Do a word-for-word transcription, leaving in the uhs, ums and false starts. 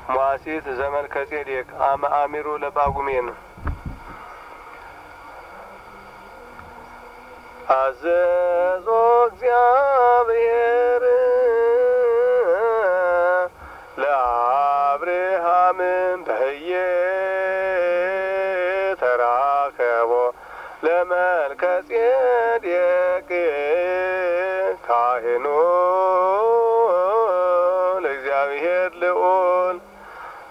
ሟሲት ዘመልከጼዴቅ አመ አሚሩ ለጳጉሜን አዘዞ እግዚአብሔር ለአብርሃም በህየ ተራከቦ ለመልከጼዴቅ